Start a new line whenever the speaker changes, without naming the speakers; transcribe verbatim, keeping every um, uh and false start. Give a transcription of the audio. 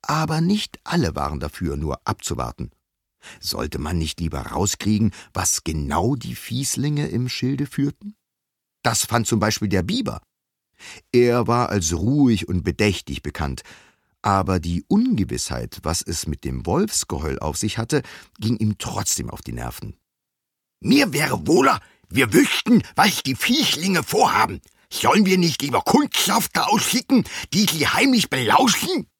Aber nicht alle waren dafür, nur abzuwarten. Sollte man nicht lieber rauskriegen, was genau die Fieslinge im Schilde führten? Das fand zum Beispiel der Biber. Er war als ruhig und bedächtig bekannt, aber die Ungewissheit, was es mit dem Wolfsgeheul auf sich hatte, ging ihm trotzdem auf die Nerven.
»Mir wäre wohler, wir wüssten, was die Fieslinge vorhaben. Sollen wir nicht lieber Kundschafter ausschicken, die sie heimlich belauschen?«